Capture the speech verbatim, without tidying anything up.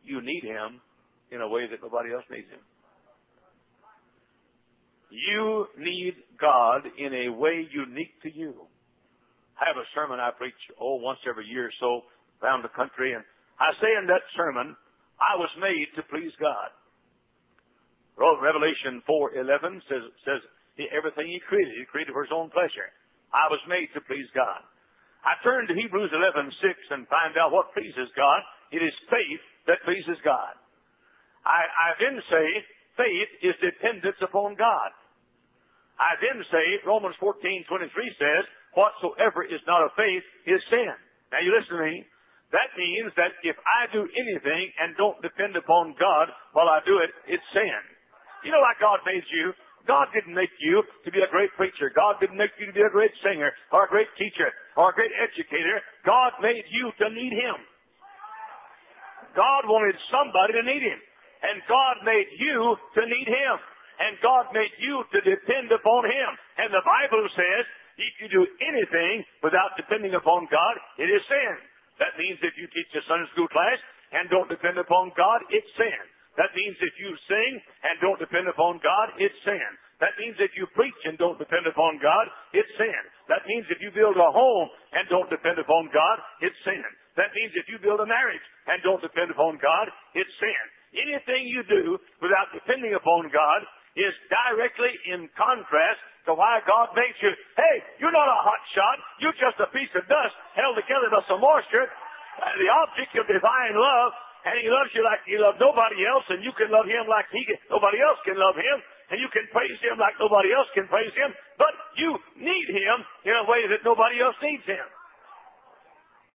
you need Him in a way that nobody else needs Him. You need God in a way unique to you. I have a sermon I preach, oh, once every year or so around the country, and I say in that sermon, I was made to please God. Revelation four eleven says, says he, everything He created, He created for His own pleasure. I was made to please God. I turn to Hebrews eleven six and find out what pleases God. It is faith that pleases God. I, I then say faith is dependence upon God. I then say Romans fourteen twenty-three says, whatsoever is not of faith is sin. Now you listen to me. That means that if I do anything and don't depend upon God while I do it, it's sin. You know, like God made you. God didn't make you to be a great preacher. God didn't make you to be a great singer or a great teacher or a great educator. God made you to need Him. God wanted somebody to need Him. And God made you to need Him. And God made you to depend upon Him. And the Bible says, if you do anything without depending upon God, it is sin. That means if you teach a Sunday school class and don't depend upon God, it's sin. That means if you sing and don't depend upon God, it's sin. That means if you preach and don't depend upon God, it's sin. That means if you build a home and don't depend upon God, it's sin. That means if you build a marriage and don't depend upon God, it's sin. Anything you do without depending upon God is directly in contrast to why God makes you. Hey, you're not a hot shot. You're just a piece of dust held together by some moisture. Uh, the object of divine love, and He loves you like He loved nobody else, and you can love Him like He can, nobody else can love Him, and you can praise Him like nobody else can praise Him, but you need Him in a way that nobody else needs Him.